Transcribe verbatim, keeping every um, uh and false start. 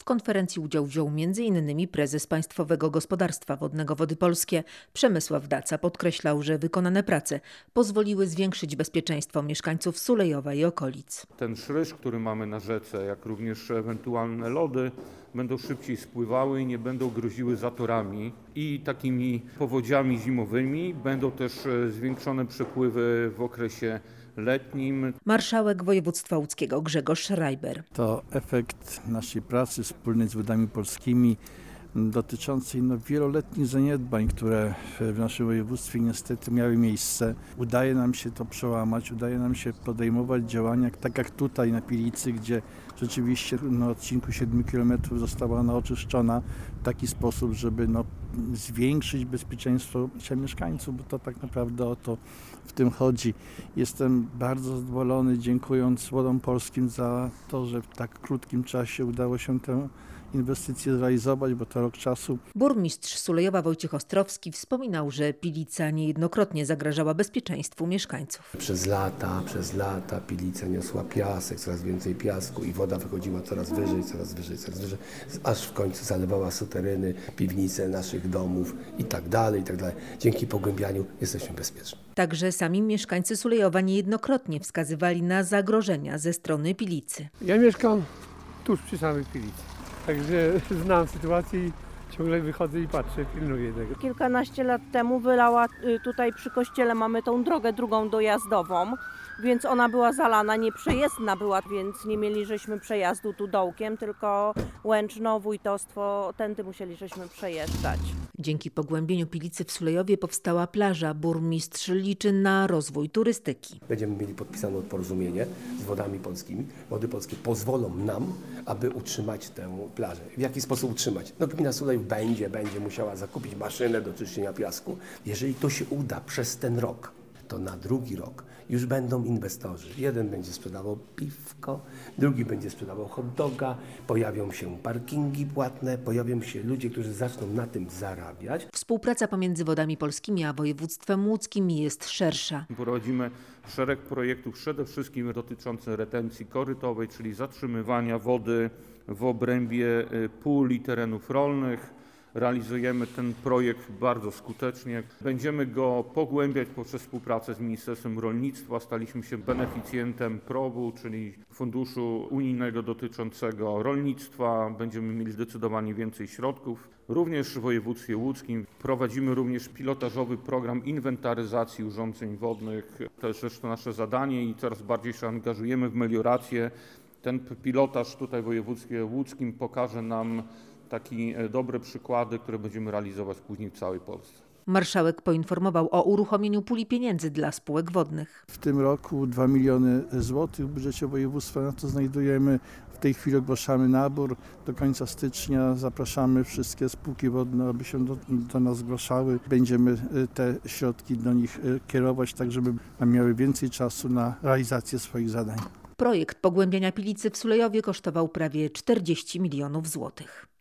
konferencji udział wziął między innymi prezes Państwowego Gospodarstwa Wodnego Wody Polskie Przemysław Daca. Podkreślał, że wykonane prace pozwoliły zwiększyć bezpieczeństwo mieszkańców Sulejowa i okolic. Ten szrysz, który mamy na rzece, jak również ewentualne lody będą szybciej spływały i nie będą groziły zatorami i takimi powodziami zimowymi. Będą też zwiększone przepływy w okresie letnim. Marszałek województwa łódzkiego Grzegorz Schreiber. To efekt naszej pracy wspólnej z Wodami Polskimi dotyczącej no, wieloletnich zaniedbań, które w naszym województwie niestety miały miejsce. Udaje nam się to przełamać, udaje nam się podejmować działania, tak jak tutaj na Pilicy, gdzie rzeczywiście na odcinku siedmiu kilometrów została ona oczyszczona w taki sposób, żeby no, zwiększyć bezpieczeństwo mieszkańców, bo to tak naprawdę o to w tym chodzi. Jestem bardzo zadowolony, dziękując Wodom Polskim za to, że w tak krótkim czasie udało się tę inwestycje zrealizować, bo to rok czasu. Burmistrz Sulejowa Wojciech Ostrowski wspominał, że Pilica niejednokrotnie zagrażała bezpieczeństwu mieszkańców. Przez lata, przez lata Pilica niosła piasek, coraz więcej piasku i woda wychodziła coraz wyżej, coraz wyżej, coraz wyżej, aż w końcu zalewała suteryny, piwnice naszych domów i tak dalej, i tak dalej. Dzięki pogłębianiu jesteśmy bezpieczni. Także sami mieszkańcy Sulejowa niejednokrotnie wskazywali na zagrożenia ze strony Pilicy. Ja mieszkam tuż przy samej Pilicy. Także znam sytuację i ciągle wychodzę i patrzę, pilnuję tego. Kilkanaście lat temu wylała tutaj przy kościele, mamy tą drogę drugą dojazdową, więc ona była zalana, nieprzejezdna była, więc nie mieli żeśmy przejazdu tu dołkiem, tylko Łęczno, Wójtostwo, tędy musieli żeśmy przejeżdżać. Dzięki pogłębieniu Pilicy w Sulejowie powstała plaża. Burmistrz liczy na rozwój turystyki. Będziemy mieli podpisane porozumienie z Wodami Polskimi. Wody Polskie pozwolą nam, aby utrzymać tę plażę. W jaki sposób utrzymać? No gmina Sulejów będzie, będzie musiała zakupić maszynę do czyszczenia piasku. Jeżeli to się uda przez ten rok, to na drugi rok już będą inwestorzy. Jeden będzie sprzedawał piwko, drugi będzie sprzedawał hot doga, pojawią się parkingi płatne, pojawią się ludzie, którzy zaczną na tym zarabiać. Współpraca pomiędzy Wodami Polskimi a województwem łódzkim jest szersza. Prowadzimy szereg projektów, przede wszystkim dotyczących retencji korytowej, czyli zatrzymywania wody w obrębie pól i terenów rolnych. Realizujemy ten projekt bardzo skutecznie. Będziemy go pogłębiać poprzez współpracę z Ministerstwem Rolnictwa. Staliśmy się beneficjentem progu, czyli funduszu unijnego dotyczącego rolnictwa. Będziemy mieli zdecydowanie więcej środków. Również w województwie łódzkim prowadzimy również pilotażowy program inwentaryzacji urządzeń wodnych. To jest zresztą nasze zadanie i coraz bardziej się angażujemy w meliorację. Ten pilotaż tutaj w województwie łódzkim pokaże nam takie dobre przykłady, które będziemy realizować później w całej Polsce. Marszałek poinformował o uruchomieniu puli pieniędzy dla spółek wodnych. W tym roku dwa miliony złotych w budżecie województwa na to znajdujemy. W tej chwili ogłaszamy nabór. Do końca stycznia zapraszamy wszystkie spółki wodne, aby się do, do nas zgłaszały. Będziemy te środki do nich kierować, tak żeby miały więcej czasu na realizację swoich zadań. Projekt pogłębiania Pilicy w Sulejowie kosztował prawie czterdzieści milionów złotych.